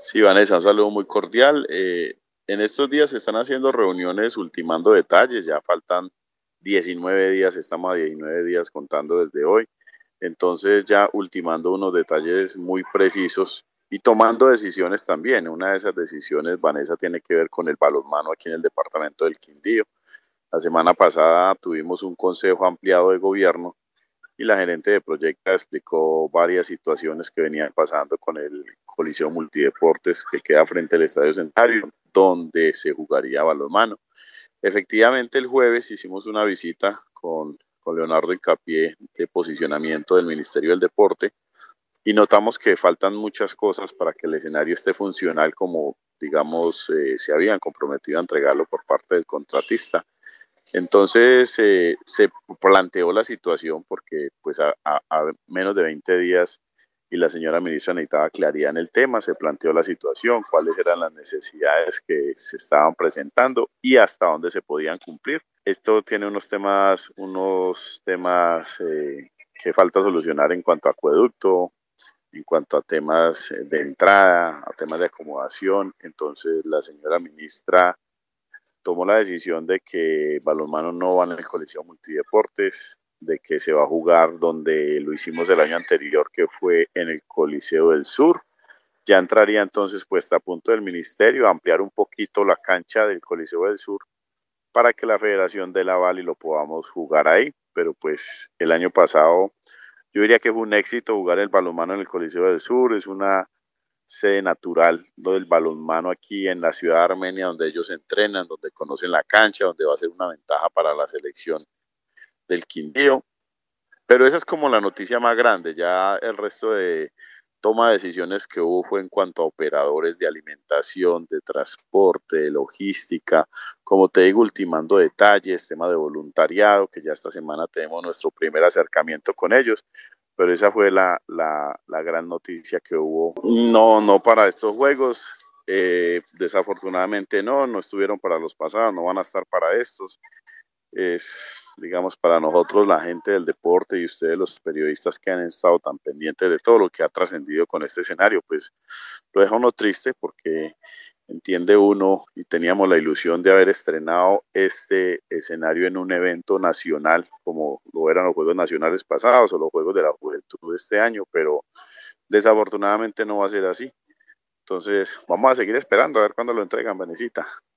Sí, Vanessa, un saludo muy cordial. En estos días se están haciendo reuniones ultimando detalles, ya faltan 19 días, estamos a 19 días contando desde hoy, entonces ya ultimando unos detalles muy precisos y tomando decisiones también. Una de esas decisiones, Vanessa, tiene que ver con el balonmano aquí en el departamento del Quindío. La semana pasada tuvimos un consejo ampliado de gobierno y la gerente de Proyecta explicó varias situaciones que venían pasando con el Coliseo Multideportes que queda frente al Estadio Centenario, donde se jugaría balonmano. Efectivamente, el jueves hicimos una visita con Leonardo Incapié de posicionamiento del Ministerio del Deporte y notamos que faltan muchas cosas para que el escenario esté funcional como, digamos, se habían comprometido a entregarlo por parte del contratista. Entonces se planteó la situación porque pues a menos de 20 días y la señora ministra necesitaba claridad en el tema, se planteó la situación, cuáles eran las necesidades que se estaban presentando y hasta dónde se podían cumplir. Esto tiene unos temas que falta solucionar en cuanto a acueducto, en cuanto a temas de entrada, a temas de acomodación. Entonces la señora ministra tomó la decisión de que balonmano no va en el Coliseo Multideportes, de que se va a jugar donde lo hicimos el año anterior, que fue en el Coliseo del Sur. Ya entraría entonces puesta a punto del ministerio a ampliar un poquito la cancha del Coliseo del Sur para que la Federación de la Vali lo podamos jugar ahí. Pero pues el año pasado yo diría que fue un éxito jugar el balonmano en el Coliseo del Sur, es una sede natural lo del balonmano aquí en la ciudad de Armenia, donde ellos entrenan, donde conocen la cancha, donde va a ser una ventaja para la selección del Quindío. Pero esa es como la noticia más grande. Ya el resto de toma de decisiones que hubo fue en cuanto a operadores de alimentación, de transporte, de logística, como te digo, ultimando detalles, tema de voluntariado, que ya esta semana tenemos nuestro primer acercamiento con ellos, pero esa fue la gran noticia que hubo. No, no para estos juegos, desafortunadamente no estuvieron para los pasados, no van a estar para estos. Es, digamos, para nosotros, la gente del deporte y ustedes, los periodistas que han estado tan pendientes de todo lo que ha trascendido con este escenario, pues lo deja uno triste porque entiende uno y teníamos la ilusión de haber estrenado este escenario en un evento nacional como lo eran los Juegos Nacionales pasados o los Juegos de la Juventud de este año, pero desafortunadamente no va a ser así. Entonces, vamos a seguir esperando a ver cuándo lo entregan, Vanesita.